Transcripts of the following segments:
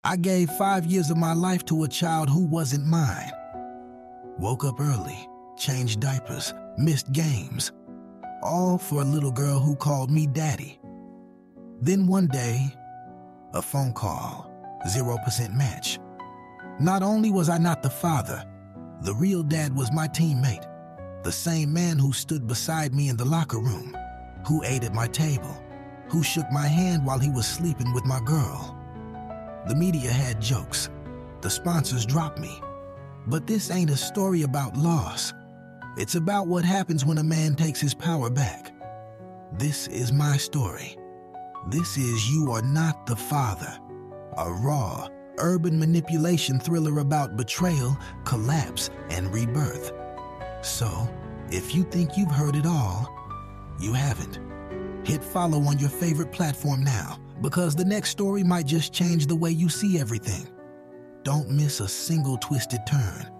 I gave 5 years of my life to a child who wasn't mine. Woke up early, changed diapers, missed games, all for a little girl who called me daddy. Then one day, a phone call, 0% match. Not only was I not the father, the real dad was my teammate, the same man who stood beside me in the locker room, who ate at my table, who shook my hand while he was sleeping with my girl. The media had jokes. The sponsors dropped me. But this ain't a story about loss. It's about what happens when a man takes his power back. This is my story. This is You Are Not the Father, a raw, urban manipulation thriller about betrayal, collapse, and rebirth. So, if you think you've heard it all, you haven't. Hit follow on your favorite platform now, because the next story might just change the way you see everything. Don't miss a single twisted turn.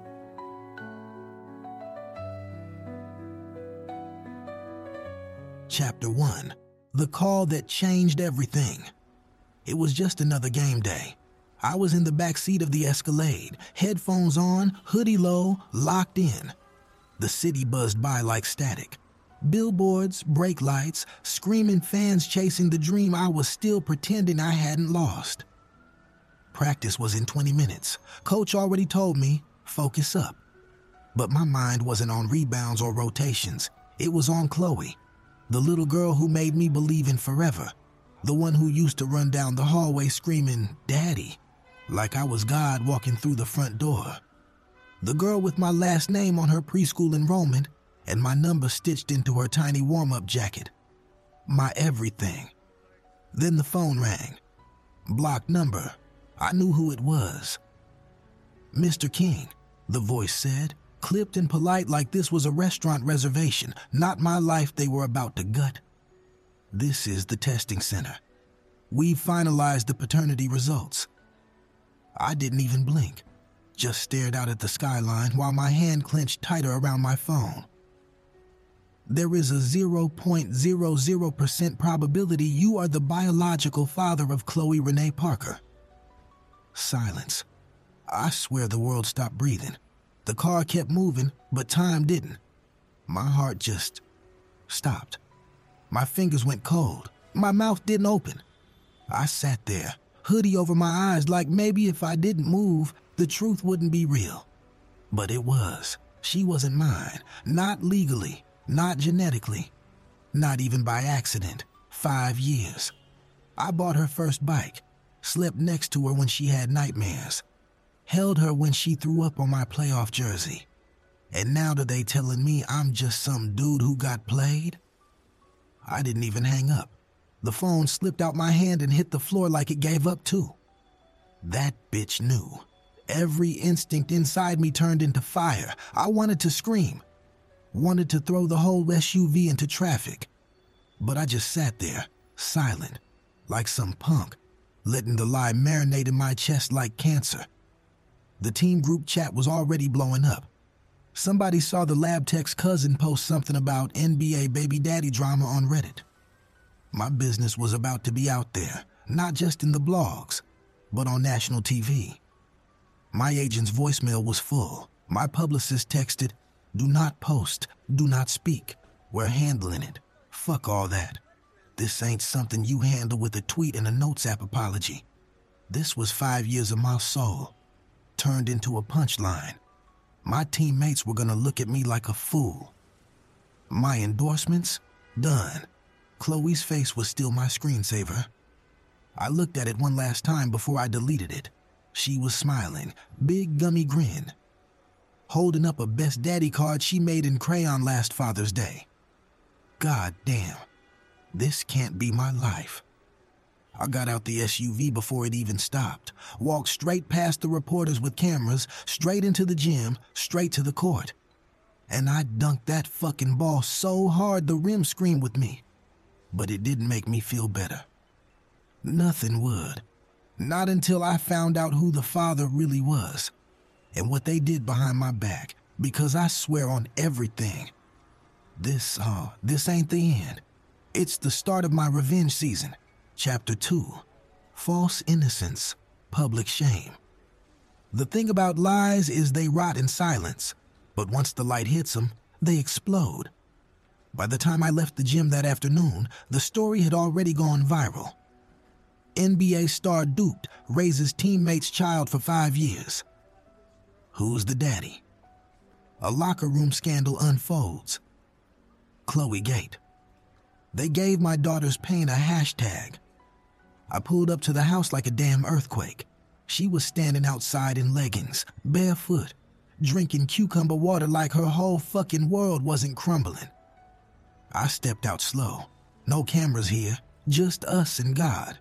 Chapter 1. The Call That Changed Everything. It was just another game day. I was in the back seat of the Escalade, headphones on, hoodie low, locked in. The city buzzed by like static. Billboards, brake lights, screaming fans chasing the dream I was still pretending I hadn't lost. Practice was in 20 minutes. Coach already told me, focus up. But my mind wasn't on rebounds or rotations. It was on Chloe, the little girl who made me believe in forever. The one who used to run down the hallway screaming, "Daddy," like I was God walking through the front door. The girl with my last name on her preschool enrollment and my number stitched into her tiny warm-up jacket. My everything. Then the phone rang. Blocked number. I knew who it was. "Mr. King," the voice said, clipped and polite like this was a restaurant reservation, not my life they were about to gut. "This is the testing center. We've finalized the paternity results." I didn't even blink, just stared out at the skyline while my hand clenched tighter around my phone. "There is a 0.00% probability you are the biological father of Chloe Renee Parker." Silence. I swear the world stopped breathing. The car kept moving, but time didn't. My heart just stopped. My fingers went cold. My mouth didn't open. I sat there, hoodie over my eyes, like maybe if I didn't move, the truth wouldn't be real. But it was. She wasn't mine. Not legally. Not genetically. Not even by accident. 5 years. I bought her first bike. Slept next to her when she had nightmares. Held her when she threw up on my playoff jersey. And now they telling me I'm just some dude who got played? I didn't even hang up. The phone slipped out my hand and hit the floor like it gave up too. That bitch knew. Every instinct inside me turned into fire. I wanted to scream. Wanted to throw the whole SUV into traffic. But I just sat there, silent, like some punk, letting the lie marinate in my chest like cancer. The team group chat was already blowing up. Somebody saw the lab tech's cousin post something about NBA baby daddy drama on Reddit. My business was about to be out there, not just in the blogs, but on national TV. My agent's voicemail was full. My publicist texted, "Do not post, do not speak. We're handling it. Fuck all that. This ain't something you handle with a tweet and a Notes app apology." This was 5 years of my soul, turned into a punchline. My teammates were gonna look at me like a fool. My endorsements? Done. Chloe's face was still my screensaver. I looked at it one last time before I deleted it. She was smiling, big gummy grin, holding up a Best Daddy card she made in crayon last Father's Day. God damn, this can't be my life. I got out the SUV before it even stopped, walked straight past the reporters with cameras, straight into the gym, straight to the court. And I dunked that fucking ball so hard the rim screamed with me. But it didn't make me feel better. Nothing would. Not until I found out who the father really was and what they did behind my back, because I swear on everything, this ain't the end. It's the start of my revenge season. Chapter 2, False Innocence. public shame. The thing about lies is they rot in silence, but once the light hits them, they explode. By the time I left the gym that afternoon, the story had already gone viral. NBA star duped, raises teammate's child for 5 years. Who's the daddy? A locker room scandal unfolds. Chloe Gate. They gave my daughter's pain a hashtag. I pulled up to the house like a damn earthquake. She was standing outside in leggings, barefoot, drinking cucumber water like her whole fucking world wasn't crumbling. I stepped out slow. No cameras here, just us and God.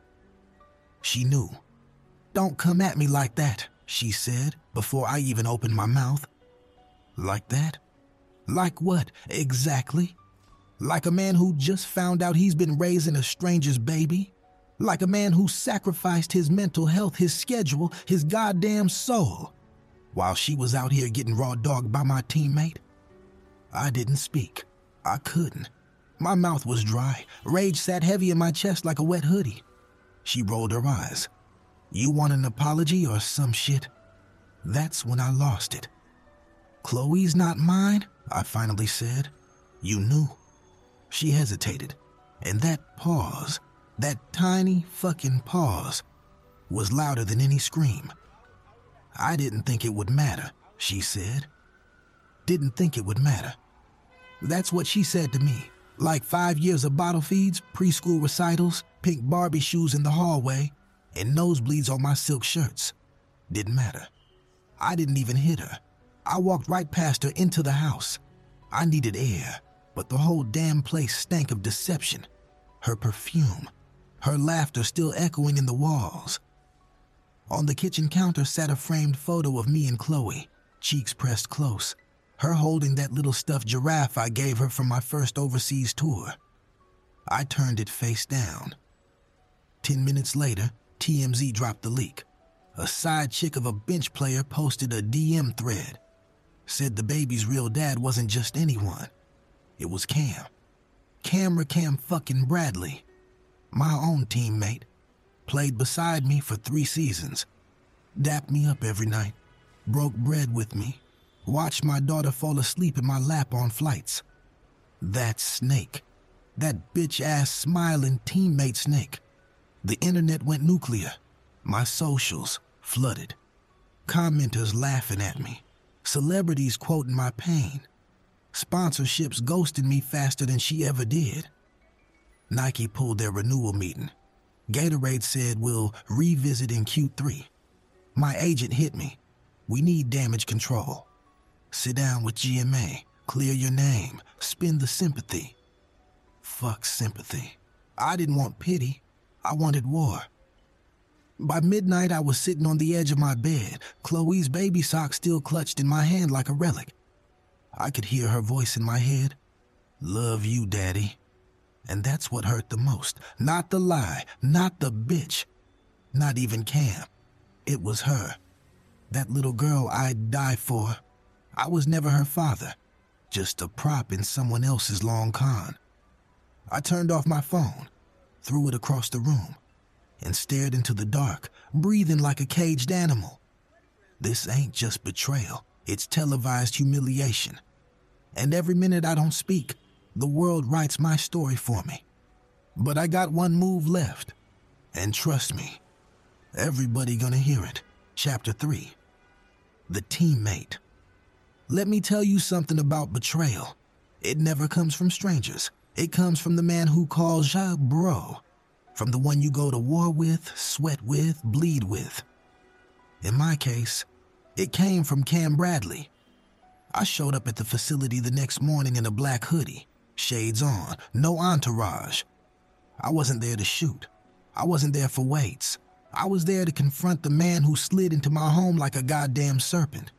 She knew. "Don't come at me like that," she said before I even opened my mouth. Like that? Like what, exactly? Like a man who just found out he's been raising a stranger's baby? Like a man who sacrificed his mental health, his schedule, his goddamn soul, while she was out here getting raw dogged by my teammate? I didn't speak. I couldn't. My mouth was dry. Rage sat heavy in my chest like a wet hoodie. She rolled her eyes. "You want an apology or some shit?" That's when I lost it. "Chloe's not mine," I finally said. "You knew." She hesitated, and that pause, that tiny fucking pause, was louder than any scream. "I didn't think it would matter," she said. Didn't think it would matter. That's what she said to me. Like 5 years of bottle feeds, preschool recitals, pink Barbie shoes in the hallway, and nosebleeds on my silk shirts. Didn't matter. I didn't even hit her. I walked right past her into the house. I needed air, but the whole damn place stank of deception. Her perfume, her laughter still echoing in the walls. On the kitchen counter sat a framed photo of me and Chloe, cheeks pressed close, her holding that little stuffed giraffe I gave her from my first overseas tour. I turned it face down. 10 minutes later, TMZ dropped the leak. A side chick of a bench player posted a DM thread. Said the baby's real dad wasn't just anyone. It was Cam. Cam fucking Bradley. My own teammate. Played beside me for 3 seasons. Dapped me up every night. Broke bread with me. Watched my daughter fall asleep in my lap on flights. That snake. That bitch-ass smiling teammate snake. The internet went nuclear. My socials flooded. Commenters laughing at me. Celebrities quoting my pain. Sponsorships ghosting me faster than she ever did. Nike pulled their renewal meeting. Gatorade said we'll revisit in Q3. My agent hit me. "We need damage control. Sit down with GMA, clear your name, spend the sympathy." Fuck sympathy. I didn't want pity. I wanted war. By midnight, I was sitting on the edge of my bed, Chloe's baby sock still clutched in my hand like a relic. I could hear her voice in my head. "Love you, Daddy." And that's what hurt the most. Not the lie, not the bitch, not even Cam. It was her. That little girl I'd die for. I was never her father, just a prop in someone else's long con. I turned off my phone, threw it across the room, and stared into the dark, breathing like a caged animal. This ain't just betrayal, it's televised humiliation. And every minute I don't speak, the world writes my story for me. But I got one move left, and trust me, everybody gonna hear it. Chapter 3. The Teammate. Let me tell you something about betrayal. It never comes from strangers. It comes from the man who calls ya bro. From the one you go to war with, sweat with, bleed with. In my case, it came from Cam Bradley. I showed up at the facility the next morning in a black hoodie, shades on, no entourage. I wasn't there to shoot. I wasn't there for weights. I was there to confront the man who slid into my home like a goddamn serpent.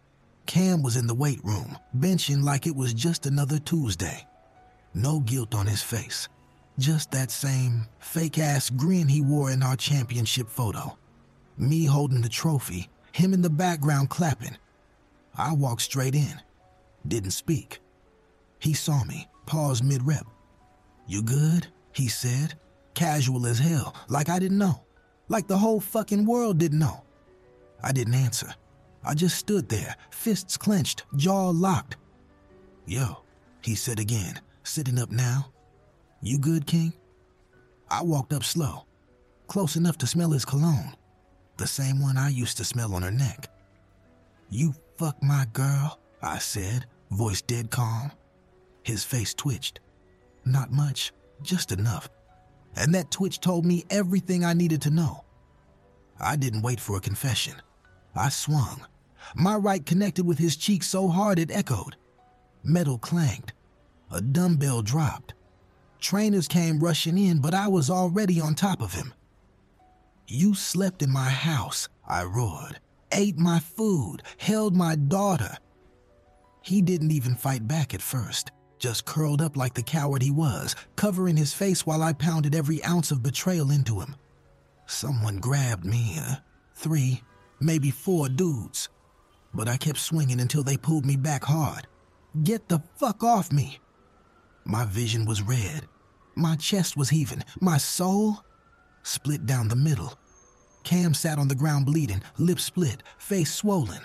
Cam was in the weight room, benching like it was just another Tuesday. No guilt on his face. Just that same fake-ass grin he wore in our championship photo. Me holding the trophy, him in the background clapping. I walked straight in. Didn't speak. He saw me, paused mid-rep. "You good?" he said, casual as hell, like I didn't know. like the whole fucking world didn't know. I didn't answer. I just stood there, fists clenched, jaw locked. "Yo," he said again, sitting up now. "You good, King?" I walked up slow, close enough to smell his cologne, the same one I used to smell on her neck. "You fuck my girl," I said, voice dead calm. His face twitched. Not much, just enough. And that twitch told me everything I needed to know. I didn't wait for a confession. I swung. My right connected with his cheek so hard it echoed. Metal clanged. A dumbbell dropped. Trainers came rushing in, but I was already on top of him. "You slept in my house," I roared. "Ate my food, held my daughter." He didn't even fight back at first, just curled up like the coward he was, covering his face while I pounded every ounce of betrayal into him. Someone grabbed me, 3, maybe 4 dudes. But I kept swinging until they pulled me back hard. "Get the fuck off me!" My vision was red. My chest was heaving. My soul split down the middle. Cam sat on the ground bleeding, lips split, face swollen.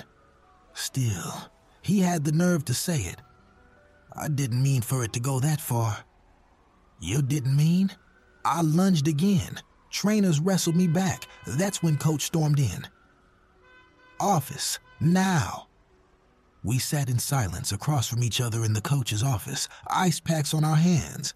Still, he had the nerve to say it. I didn't mean for it to go that far. "You didn't mean?" I lunged again. Trainers wrestled me back. That's when Coach stormed in. "Office, now." We sat in silence across from each other in the coach's office, ice packs on our hands.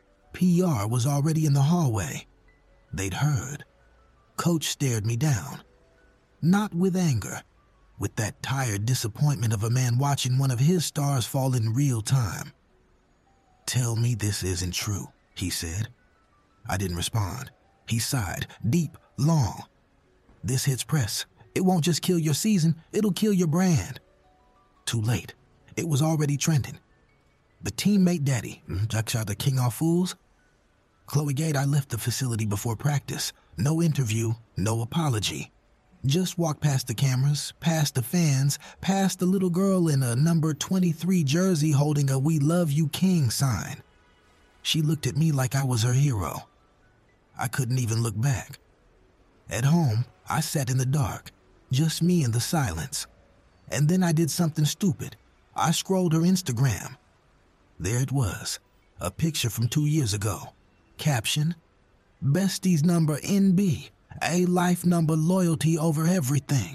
PR was already in the hallway. They'd heard. Coach stared me down. Not with anger, with that tired disappointment of a man watching one of his stars fall in real time. "Tell me this isn't true," he said. I didn't respond. He sighed, deep, long. "This hits press. It won't just kill your season, it'll kill your brand." Too late. It was already trending. The teammate daddy, Jaksha the king of fools. Chloe Gate, I left the facility before practice. No interview, no apology. Just walked past the cameras, past the fans, past the little girl in a number 23 jersey holding a "We Love You King" sign. She looked at me like I was her hero. I couldn't even look back. At home, I sat in the dark, just me in the silence. And then I did something stupid. I scrolled her Instagram. There it was, a picture from 2 years ago. Caption, "Besties number NB, A life number loyalty over everything."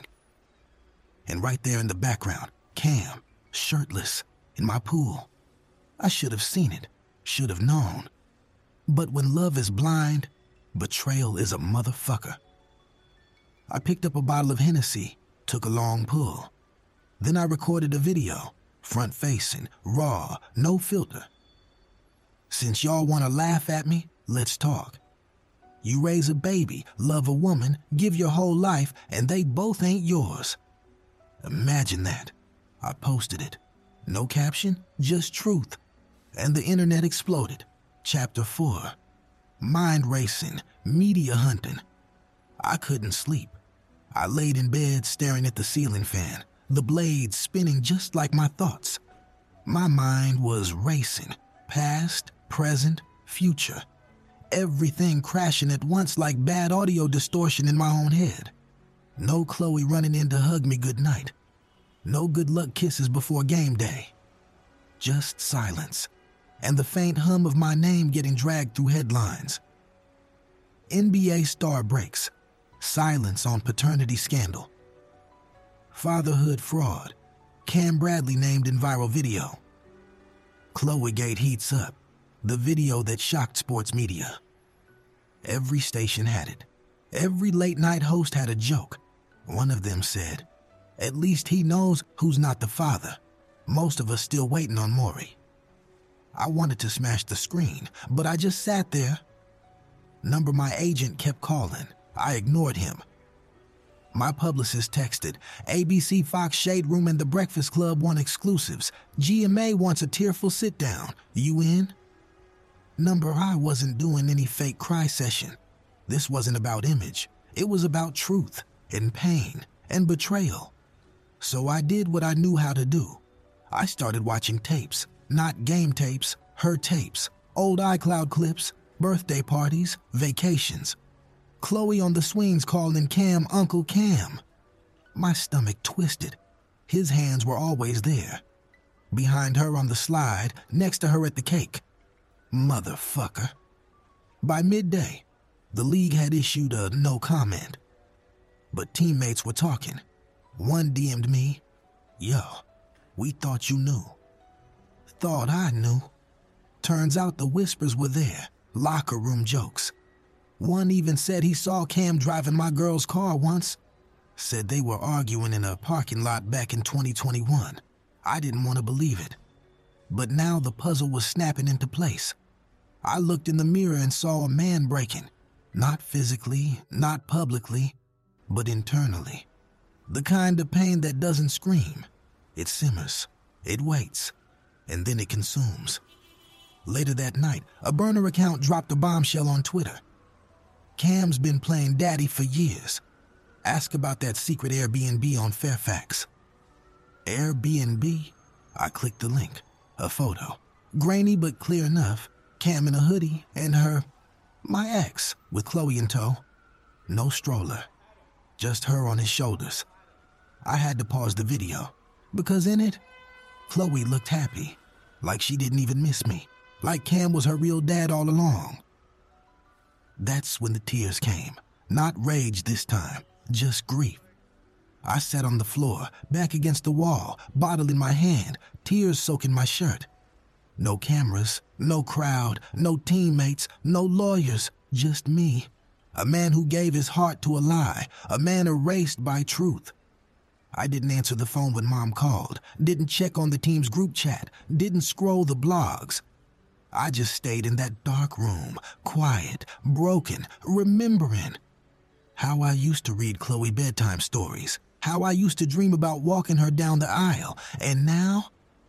And right there in the background, Cam, shirtless, in my pool. I should have seen it, should have known. But when love is blind, betrayal is a motherfucker. I picked up a bottle of Hennessy, took a long pull. Then I recorded a video, front-facing, raw, no filter. "Since y'all want to laugh at me, let's talk. You raise a baby, love a woman, give your whole life, and they both ain't yours. Imagine that." I posted it. No caption, just truth. And the internet exploded. Chapter 4. Mind racing, media hunting. I couldn't sleep. I laid in bed staring at the ceiling fan, the blades spinning just like my thoughts. My mind was racing, past, present, future. Everything crashing at once like bad audio distortion in my own head. No Chloe running in to hug me goodnight. No good luck kisses before game day. Just silence, and the faint hum of my name getting dragged through headlines. NBA star breaks. Silence on paternity scandal. Fatherhood fraud. Cam Bradley named in viral video. Chloe Gate heats up. The video that shocked sports media. Every station had it. Every late-night host had a joke. One of them said, "At least he knows who's not the father. Most of us still waiting on Maury." I wanted to smash the screen, but I just sat there. Number my agent kept calling. I ignored him. My publicist texted, "ABC, Fox, Shade Room, and The Breakfast Club want exclusives. GMA wants a tearful sit-down. You in?" Number I wasn't doing any fake cry session. This wasn't about image. It was about truth and pain and betrayal. So I did what I knew how to do. I started watching tapes, not game tapes, her tapes, old iCloud clips, birthday parties, vacations. Chloe on the swings calling Cam Uncle Cam. My stomach twisted. His hands were always there. Behind her on the slide, next to her at the cake. Motherfucker. By midday, the league had issued a no comment. But teammates were talking. One DM'd me, "Yo, we thought you knew." Thought I knew. Turns out the whispers were there, locker room jokes. One even said he saw Cam driving my girl's car once. Said they were arguing in a parking lot back in 2021. I didn't want to believe it. But now the puzzle was snapping into place. I looked in the mirror and saw a man breaking. Not physically, not publicly, but internally. The kind of pain that doesn't scream. It simmers, it waits, and then it consumes. Later that night, a burner account dropped a bombshell on Twitter. Cam's been playing daddy for years. Ask about that secret Airbnb on Fairfax. Airbnb? I clicked the link. A photo. Grainy but clear enough. Cam in a hoodie and my ex, with Chloe in tow. No stroller. Just her on his shoulders. I had to pause the video, because in it, Chloe looked happy. Like she didn't even miss me. Like Cam was her real dad all along. That's when the tears came. Not rage this time, just grief. I sat on the floor, back against the wall, bottle in my hand, tears soaking my shirt. No cameras, no crowd, no teammates, no lawyers, just me. A man who gave his heart to a lie, a man erased by truth. I didn't answer the phone when Mom called, didn't check on the team's group chat, didn't scroll the blogs. I just stayed in that dark room, quiet, broken, remembering how I used to read Chloe bedtime stories, how I used to dream about walking her down the aisle, and now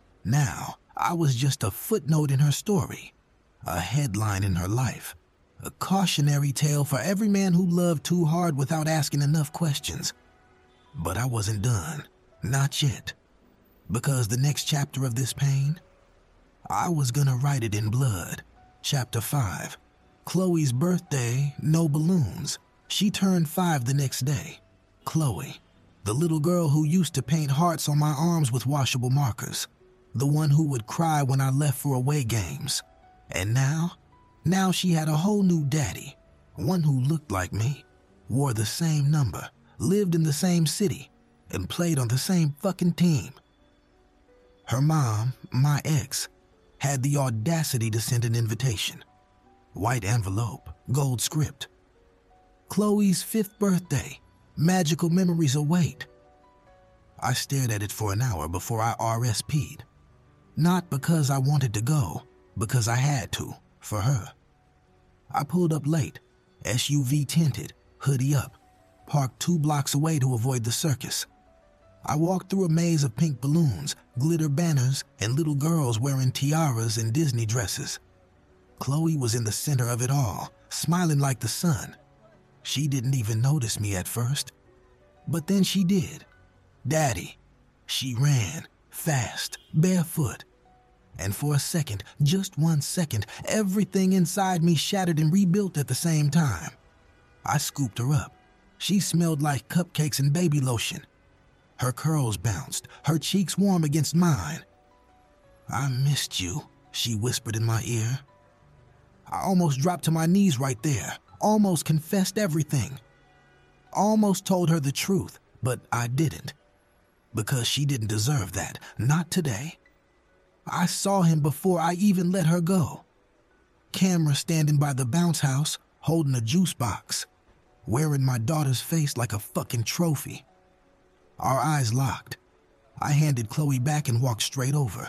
I was just a footnote in her story, a headline in her life, a cautionary tale for every man who loved too hard without asking enough questions. But I wasn't done, not yet, because the next chapter of this pain, I was gonna write it in blood. Chapter 5. Chloe's birthday, no balloons. She turned 5 the next day. Chloe, the little girl who used to paint hearts on my arms with washable markers. The one who would cry when I left for away games. And now she had a whole new daddy. One who looked like me, wore the same number, lived in the same city, and played on the same fucking team. Her mom, my ex, had the audacity to send an invitation. White envelope, gold script. Chloe's 5th birthday, magical memories await. I stared at it for an hour before I RSP'd. Not because I wanted to go, because I had to, for her. I pulled up late, SUV tinted, hoodie up, parked 2 blocks away to avoid the circus. I walked through a maze of pink balloons, glitter banners, and little girls wearing tiaras and Disney dresses. Chloe was in the center of it all, smiling like the sun. She didn't even notice me at first. But then she did. Daddy. She ran, fast, barefoot. And for a second, just 1 second, everything inside me shattered and rebuilt at the same time. I scooped her up. She smelled like cupcakes and baby lotion. Her curls bounced, her cheeks warm against mine. "I missed you," she whispered in my ear. I almost dropped to my knees right there, almost confessed everything. Almost told her the truth, but I didn't. Because she didn't deserve that, not today. I saw him before I even let her go. Camera standing by the bounce house, holding a juice box, wearing my daughter's face like a fucking trophy. Our eyes locked. I handed Chloe back and walked straight over.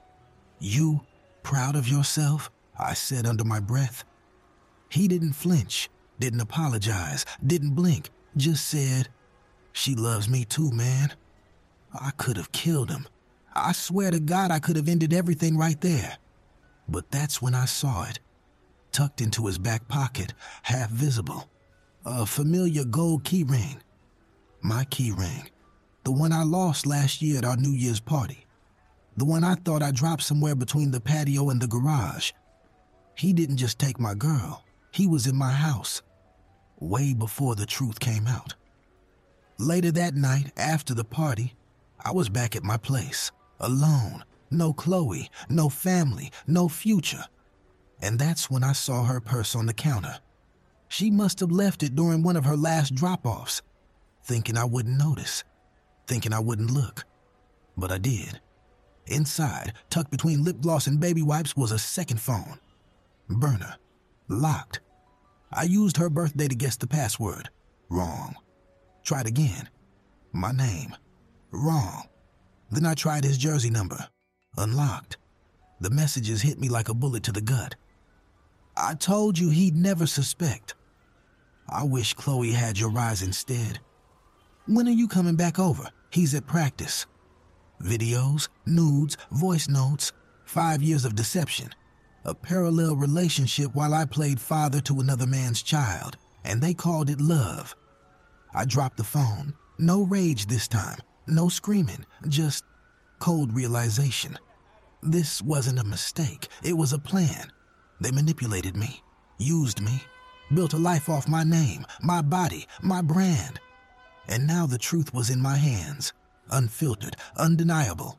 "You proud of yourself?" I said under my breath. He didn't flinch, didn't apologize, didn't blink, just said, "She loves me too, man." I could have killed him. I swear to God I could have ended everything right there. But that's when I saw it. Tucked into his back pocket, half visible. A familiar gold key ring. My key ring. The one I lost last year at our New Year's party. The one I thought I dropped somewhere between the patio and the garage. He didn't just take my girl. He was in my house. way before the truth came out. Later that night, after the party, I was back at my place, alone. No Chloe, no family, no future. And that's when I saw her purse on the counter. She must have left it during one of her last drop-offs, thinking I wouldn't notice, thinking I wouldn't look. But I did. Inside, tucked between lip gloss and baby wipes, was a second phone. Burner. Locked. I used her birthday to guess the password. Wrong. Tried again. My name. Wrong. Then I tried his jersey number. Unlocked. The messages hit me like a bullet to the gut. I told you he'd never suspect. I wish Chloe had your eyes instead. When are you coming back over? He's at practice. Videos, nudes, voice notes, 5 years of deception. A parallel relationship while I played father to another man's child, and they called it love. I dropped the phone. No rage this time. No screaming. Just cold realization. This wasn't a mistake. It was a plan. They manipulated me, used me, built a life off my name, my body, my brand. And now the truth was in my hands, unfiltered, undeniable.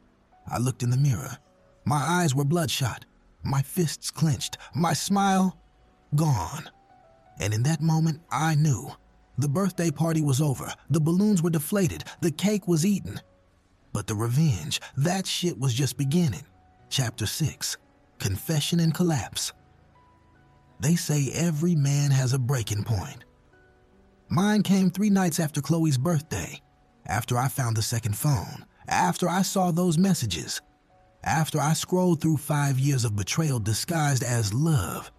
I looked in the mirror. My eyes were bloodshot, my fists clenched, my smile gone. And in that moment, I knew. The birthday party was over, the balloons were deflated, the cake was eaten. But the revenge, that shit was just beginning. Chapter 6, Confession and Collapse. They say every man has a breaking point. Mine came 3 nights after Chloe's birthday, after I found the second phone, after I saw those messages, after I scrolled through 5 years of betrayal disguised as love.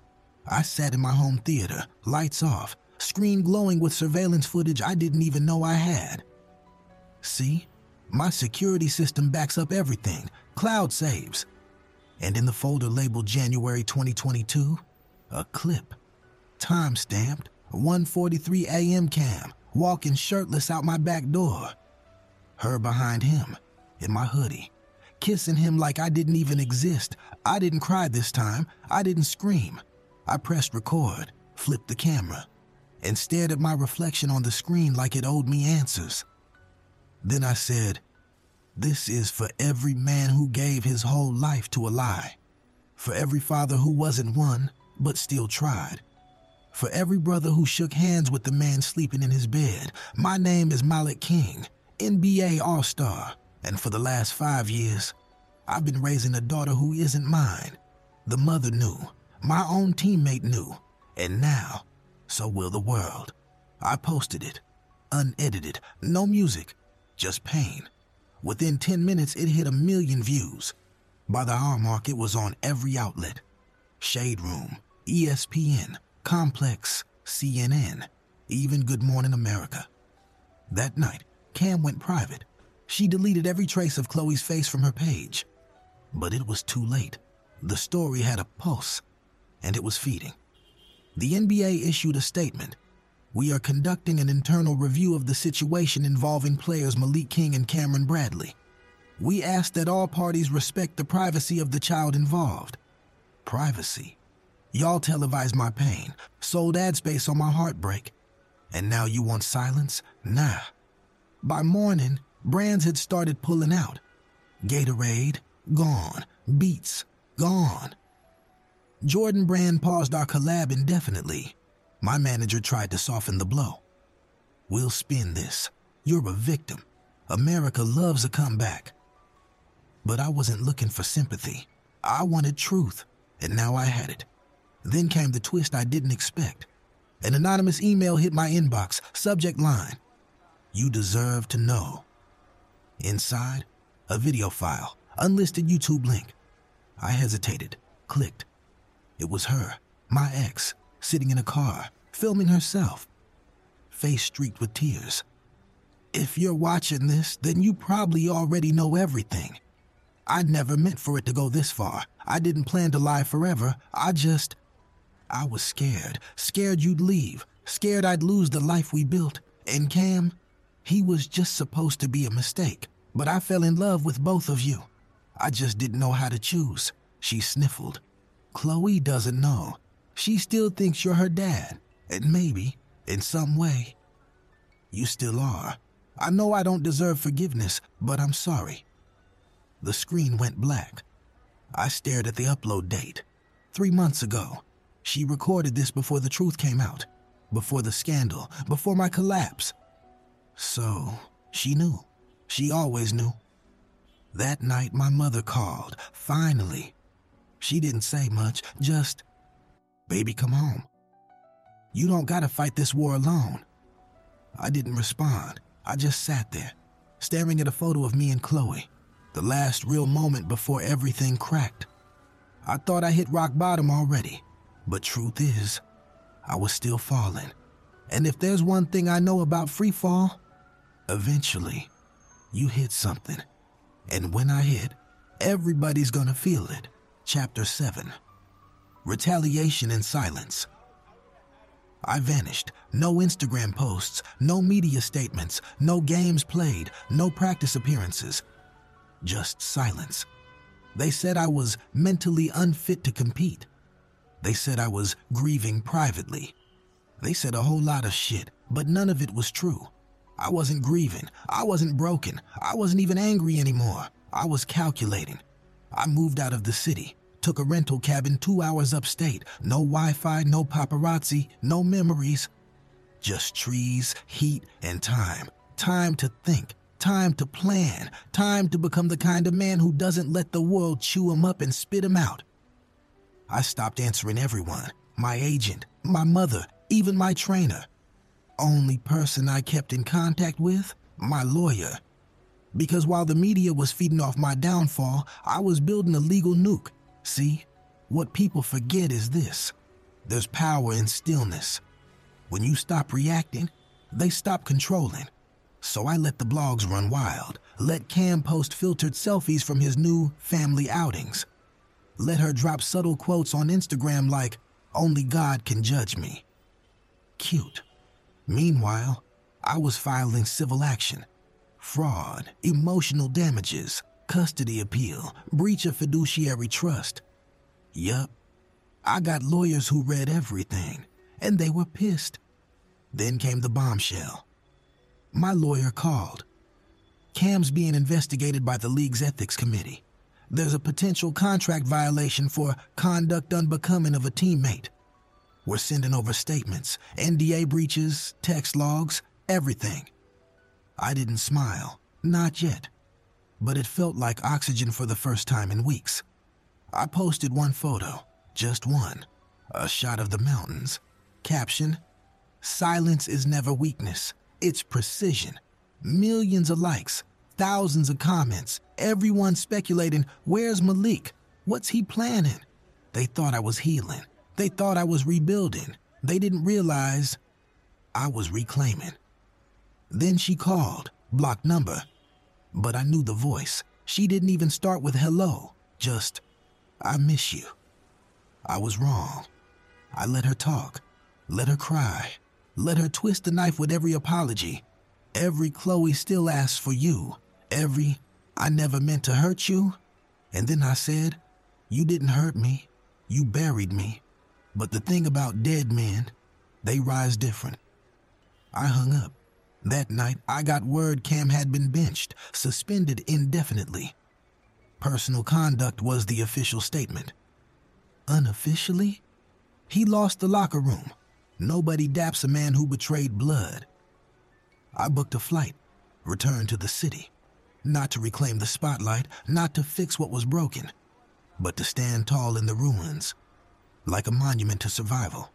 I sat in my home theater, lights off, screen glowing with surveillance footage I didn't even know I had. See, my security system backs up everything, cloud saves. And in the folder labeled January 2022, a clip, time-stamped, 1:43 a.m. cam, walking shirtless out my back door. Her behind him, in my hoodie, kissing him like I didn't even exist. I didn't cry this time. I didn't scream. I pressed record, flipped the camera, and stared at my reflection on the screen like it owed me answers. Then I said, "This is for every man who gave his whole life to a lie. For every father who wasn't one, but still tried. For every brother who shook hands with the man sleeping in his bed. My name is Malik King, NBA All-Star, and for the last 5 years, I've been raising a daughter who isn't mine. The mother knew, my own teammate knew, and now, so will the world." I posted it, unedited, no music, just pain. Within 10 minutes, it hit 1 million views. By the hour mark, it was on every outlet. Shade Room, ESPN, Complex, CNN, even Good Morning America. That night, Cam went private. She deleted every trace of Chloe's face from her page. But it was too late. The story had a pulse, and it was feeding. The NBA issued a statement. "We are conducting an internal review of the situation involving players Malik King and Cameron Bradley. We ask that all parties respect the privacy of the child involved." Privacy. Y'all televised my pain, sold ad space on my heartbreak. And now you want silence? Nah. By morning, brands had started pulling out. Gatorade, gone. Beats, gone. Jordan Brand paused our collab indefinitely. My manager tried to soften the blow. "We'll spin this. You're a victim. America loves a comeback." But I wasn't looking for sympathy. I wanted truth, and now I had it. Then came the twist I didn't expect. An anonymous email hit my inbox, subject line, "You deserve to know." Inside, a video file, unlisted YouTube link. I hesitated, clicked. It was her, my ex, sitting in a car, filming herself, face streaked with tears. "If you're watching this, then you probably already know everything. I never meant for it to go this far. I didn't plan to lie forever. I was scared. Scared you'd leave. Scared I'd lose the life we built. And Cam, he was just supposed to be a mistake. But I fell in love with both of you. I just didn't know how to choose." She sniffled. "Chloe doesn't know. She still thinks you're her dad. And maybe, in some way, you still are. I know I don't deserve forgiveness, but I'm sorry. The screen went black. I stared at the upload date. 3 months ago. She recorded this before the truth came out, before the scandal, before my collapse. So, she knew. She always knew. That night, my mother called, finally. She didn't say much, just, "Baby, come home. You don't gotta fight this war alone." I didn't respond. I just sat there, staring at a photo of me and Chloe, the last real moment before everything cracked. I thought I hit rock bottom already, but truth is, I was still falling. And if there's one thing I know about free fall, eventually, you hit something. And when I hit, everybody's gonna feel it. Chapter 7. Retaliation in Silence. I vanished. No Instagram posts, no media statements, no games played, no practice appearances. Just silence. They said I was mentally unfit to compete. They said I was grieving privately. They said a whole lot of shit, but none of it was true. I wasn't grieving. I wasn't broken. I wasn't even angry anymore. I was calculating. I moved out of the city, took a rental cabin 2 hours upstate. No Wi-Fi, no paparazzi, no memories. Just trees, heat, and time. Time to think. Time to plan. Time to become the kind of man who doesn't let the world chew him up and spit him out. I stopped answering everyone. My agent, my mother, even my trainer. Only person I kept in contact with? My lawyer. Because while the media was feeding off my downfall, I was building a legal nuke. See, what people forget is this. There's power in stillness. When you stop reacting, they stop controlling. So I let the blogs run wild, let Cam post filtered selfies from his new family outings. Let her drop subtle quotes on Instagram like, "Only God can judge me." Cute. Meanwhile, I was filing civil action. Fraud, emotional damages, custody appeal, breach of fiduciary trust. Yup, I got lawyers who read everything, and they were pissed. Then came the bombshell. My lawyer called. Cam's being investigated by the league's ethics committee. There's a potential contract violation for conduct unbecoming of a teammate. We're sending over statements, NDA breaches, text logs, everything. I didn't smile, not yet, but it felt like oxygen for the first time in weeks. I posted one photo, just one, a shot of the mountains. Caption, "Silence is never weakness, it's precision." Millions of likes, thousands of comments, everyone speculating, where's Malik? What's he planning? They thought I was healing. They thought I was rebuilding. They didn't realize I was reclaiming. Then she called, blocked number. But I knew the voice. She didn't even start with hello, just, "I miss you." I was wrong. I let her talk, let her cry, let her twist the knife with every apology. Every "Chloe still asks for you." Every "I never meant to hurt you." And then I said, "You didn't hurt me. You buried me. But the thing about dead men, they rise different." I hung up. That night, I got word Cam had been benched, suspended indefinitely. Personal conduct was the official statement. Unofficially, he lost the locker room. Nobody daps a man who betrayed blood. I booked a flight, returned to the city. Not to reclaim the spotlight, not to fix what was broken, but to stand tall in the ruins, like a monument to survival.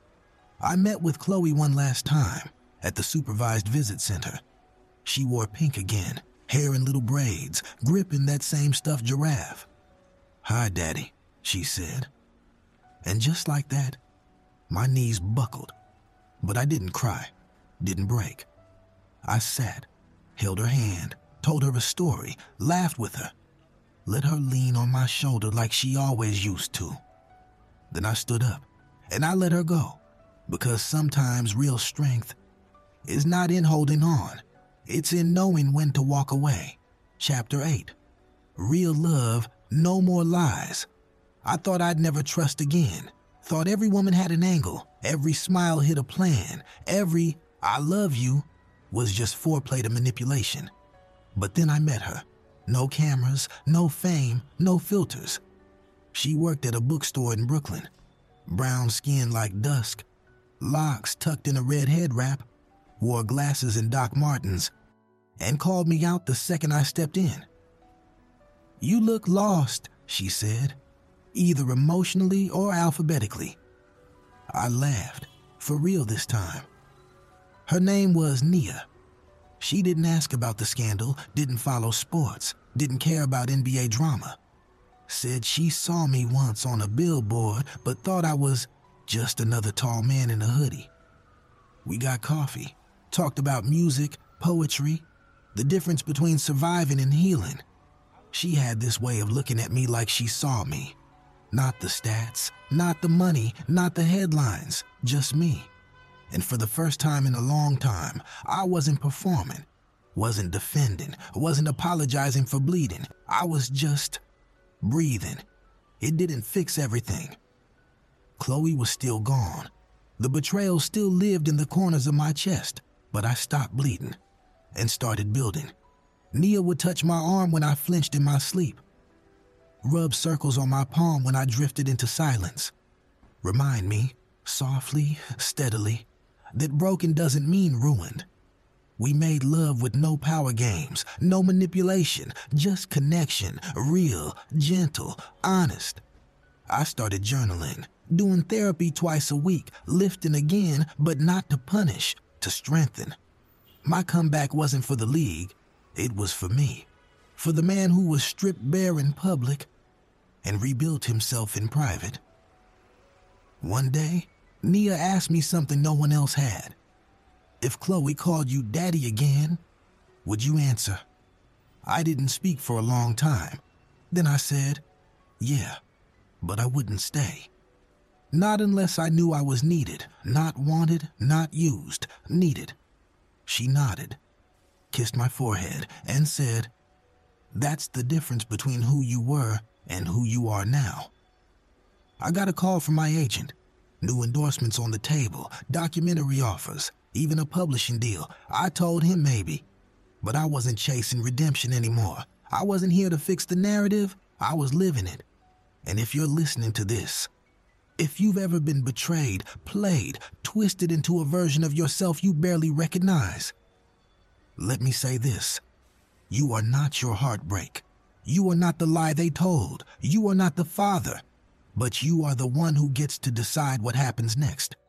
I met with Chloe one last time at the supervised visit center. She wore pink again, hair in little braids, gripping that same stuffed giraffe. "Hi, Daddy," she said. And just like that, my knees buckled. But I didn't cry, didn't break. I sat, held her hand, told her a story, laughed with her, let her lean on my shoulder like she always used to. Then I stood up, and I let her go, because sometimes real strength is not in holding on. It's in knowing when to walk away. Chapter 8. Real love, no more lies. I thought I'd never trust again. Thought every woman had an angle, every smile hid a plan, every "I love you" was just foreplay to manipulation. But then I met her. No cameras, no fame, no filters. She worked at a bookstore in Brooklyn. Brown skin like dusk, locks tucked in a red head wrap, wore glasses and Doc Martens, and called me out the second I stepped in. "You look lost," she said, either emotionally or alphabetically. I laughed, for real this time. Her name was Nia. She didn't ask about the scandal, didn't follow sports, didn't care about NBA drama. Said she saw me once on a billboard, but thought I was just another tall man in a hoodie. We got coffee, talked about music, poetry, the difference between surviving and healing. She had this way of looking at me like she saw me. Not the stats, not the money, not the headlines, just me. And for the first time in a long time, I wasn't performing, wasn't defending, wasn't apologizing for bleeding. I was just breathing. It didn't fix everything. Chloe was still gone. The betrayal still lived in the corners of my chest, but I stopped bleeding and started building. Nia would touch my arm when I flinched in my sleep, rub circles on my palm when I drifted into silence, remind me, softly, steadily, that broken doesn't mean ruined. We made love with no power games, no manipulation, just connection, real, gentle, honest. I started journaling, doing therapy twice a week, lifting again, but not to punish, to strengthen. My comeback wasn't for the league, it was for me, for the man who was stripped bare in public and rebuilt himself in private. One day, Nia asked me something no one else had. If Chloe called you daddy again, would you answer? I didn't speak for a long time. Then I said, yeah, but I wouldn't stay. Not unless I knew I was needed, not wanted, not used, needed. She nodded, kissed my forehead, and said, that's the difference between who you were and who you are now. I got a call from my agent. New endorsements on the table, documentary offers, even a publishing deal. I told him maybe, but I wasn't chasing redemption anymore. I wasn't here to fix the narrative, I was living it. And if you're listening to this, if you've ever been betrayed, played, twisted into a version of yourself you barely recognize, let me say this. You are not your heartbreak. You are not the lie they told. You are not the father. But you are the one who gets to decide what happens next.